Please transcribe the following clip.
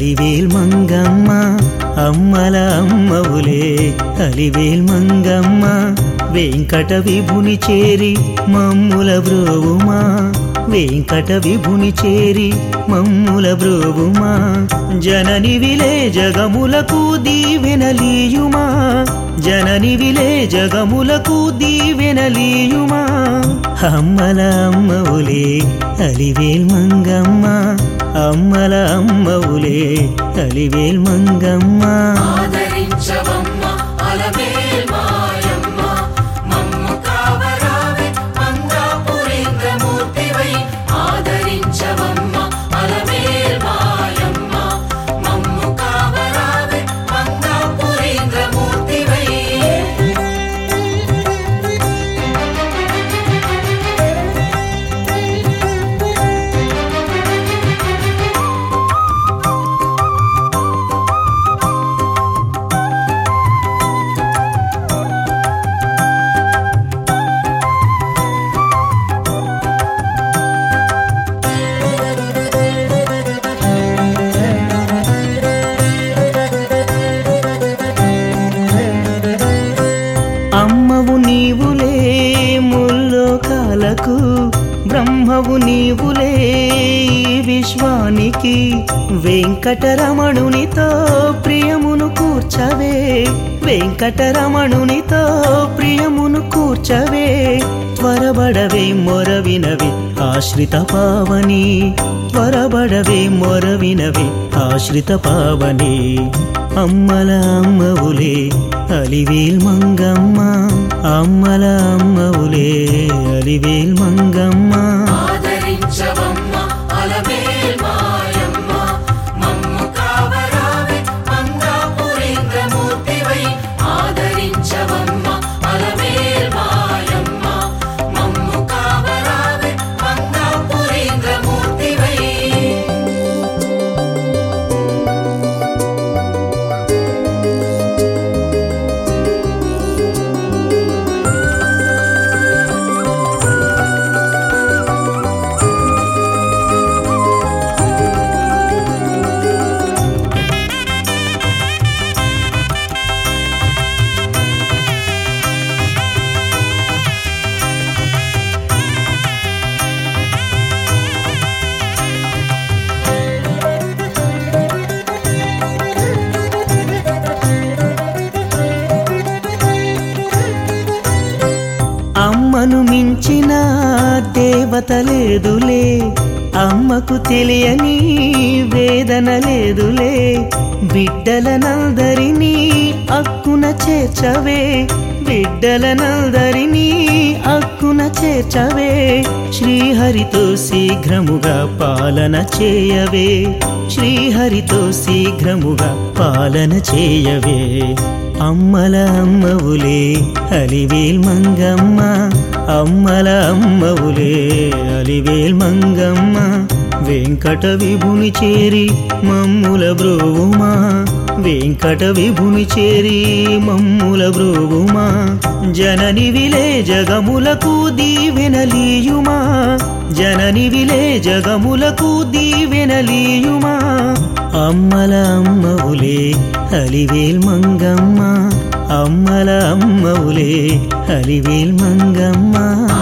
అలివేల్ మంగమ్మ అమ్మల అమ్మవులే అలివేల్ మంగమ్మ వెంకట విభుని చేరి మమ్ముల బ్రోవుమా వెంకట విభుని చేరి మమ్ముల బ్రోవుమా జననివిలే జగములకు దీవెనలీయుమా జననివిలే జగములకు దీవెనలీయుమా అమ్మల అమ్మవులే అలివేల్ మంగమ్మ అమ్మల అమ్మవులే అలివేల్ మంగమ్మ ఆదరించవమ్మ అలమేల్ మాయమ్మ మమ్ము కావరావే మంగాపురేంద్రమూర్తివై ఆదరించవమ్మ అలమేల్ మాయమ్మ మమ్ము కావరావే మంగాపురేంద్రమూర్తివై అమ్మవు నీవులే ముల్లోకాలకు బ్రహ్మవు నీవులే ఈ విశ్వానికి వెంకటరమణునితో ప్రియమును కూర్చవే వెంకటరమణునితో ప్రియమును కూర్చవే త్వరబడవే మొరవినవి ఆశ్రిత పావని త్వరబడవే మొరవినవి ఆశ్రిత పావని అమ్మల అమ్మవులే అలివేల్ మంగమ్మ అమ్మల అమ్మవులే అలివేల్ మంగమ్మ ఆదరించవమ్మ అలమేల్ మాయమ్మ మమ్ము కావరావే మంగాపురేంద్రమూర్తివై ఆదరించవమ్మ అలమేల్ మాయమ్మ మమ్ము కావరావే మంగాపురేంద్రమూర్తివై అమ్మను మించిన దేవత లేదులే అమ్మకు తెలియని వేదన లేదులే బిడ్డలనందరినీ అక్కున చేర్చవే బిడ్డలనందరినీ అక్కున చేర్చవే శ్రీహరితో శీఘ్రముగా పాలన చేయవే శ్రీహరితో శీఘ్రముగా పాలన చేయవే అమ్మల అమ్మవులే అలివేల్ మంగమ్మ అమ్మల అమ్మవులే అలివేల్ మంగమ్మ వెంకట విభుని చేరి మమ్ముల బ్రోవుమా వెంకట విభుని చేరి మమ్ముల బ్రోవుమా జననివిలే జగములకు దీవెనలీయుమా జననివిలే జగములకు దీవెనలీయుమా అమ్మల అమ్మవులే అలివేల్ మంగమ్మ అమ్మల అమ్మవులే అలివేల్ మంగమ్మ